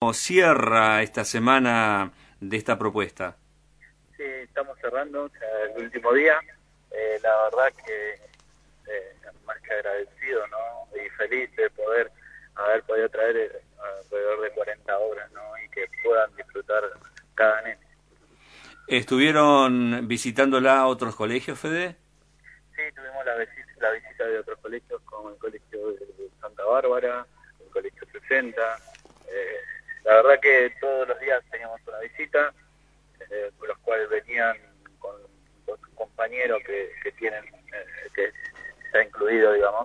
Cierra esta semana de esta propuesta? Sí, estamos cerrando el último día. La verdad que más que agradecido, ¿no? Y feliz de poder haber podido traer alrededor de 40 obras, ¿no? Y que puedan disfrutar cada nene. ¿Estuvieron visitándola a otros colegios, Fede? Sí, tuvimos la visita de otros colegios como el Colegio de Santa Bárbara, el Colegio 60. La verdad que todos los días teníamos una visita, por los cuales venían con sus compañeros que tienen, que está incluido, digamos,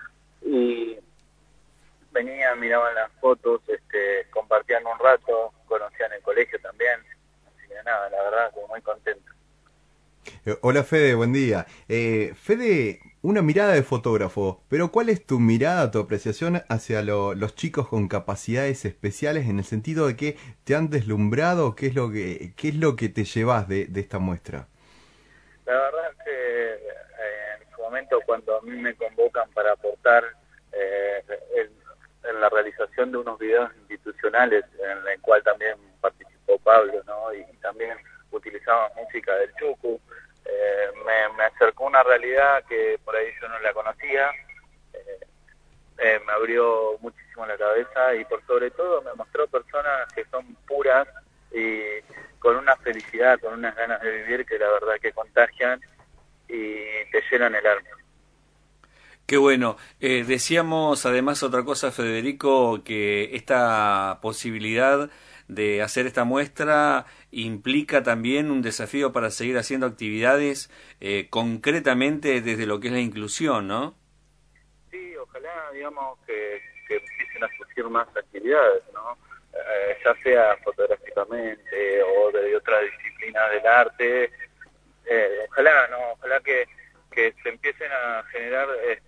y venían, miraban las fotos, compartían un rato, conocían el colegio también, así que nada, la verdad, como muy contento. Hola Fede, buen día. Fede, una mirada de fotógrafo, pero ¿cuál es tu mirada, tu apreciación hacia los chicos con capacidades especiales en el sentido de que te han deslumbrado? Qué es lo que te llevas de esta muestra? La verdad es que en su momento cuando a mí me convocan para aportar eh, en la realización de unos videos institucionales en el cual también participó Pablo, ¿no? Y también utilizamos música del Chucu, me acercó una realidad que por ahí yo no la conocía, eh, me abrió muchísimo la cabeza y por sobre todo me mostró personas que son puras y con una felicidad, con unas ganas de vivir que la verdad que contagian y te llenan el alma. Qué bueno. Decíamos además otra cosa, Federico, que esta posibilidad de hacer esta muestra implica también un desafío para seguir haciendo actividades concretamente desde lo que es la inclusión, ¿no? Sí, ojalá, digamos, que empiecen a surgir más actividades, ¿no? Ya sea fotográficamente o de otra disciplina del arte. Ojalá, ¿no? Ojalá que se empiecen a generar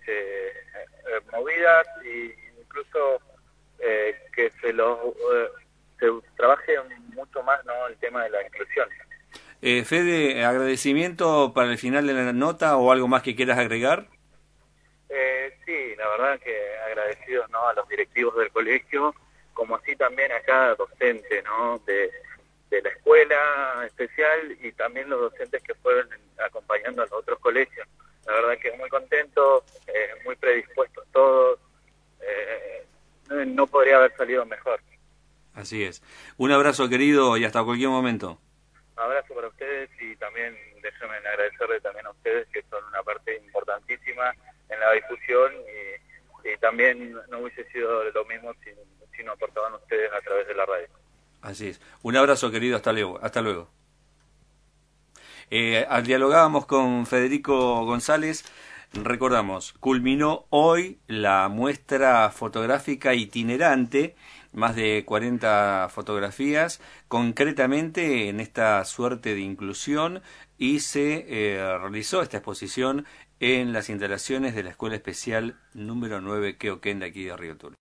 movidas e incluso que se trabaje mucho más, ¿no? El tema de la inclusión. Fede, agradecimiento para el final de la nota o algo más que quieras agregar. Sí, la verdad que agradecidos, ¿no? A los directivos del colegio, como así también a cada docente, ¿no? De la escuela especial y también los docentes que fueron acompañando a los otros colegios. La verdad que muy contentos, muy predispuestos todos, no podría haber salido mejor. Así es. Un abrazo querido y hasta cualquier momento. Abrazo para ustedes y también déjenme agradecerle también a ustedes que son una parte importantísima en la difusión y también no hubiese sido lo mismo si no aportaban ustedes a través de la radio. Así es. Un abrazo querido, hasta luego. Hasta luego. Dialogábamos con Federico González. Recordamos, culminó hoy la muestra fotográfica itinerante, más de 40 fotografías, concretamente en esta suerte de inclusión, y se realizó esta exposición en las instalaciones de la Escuela Especial número 9 Queoquén de aquí de Río Turbio.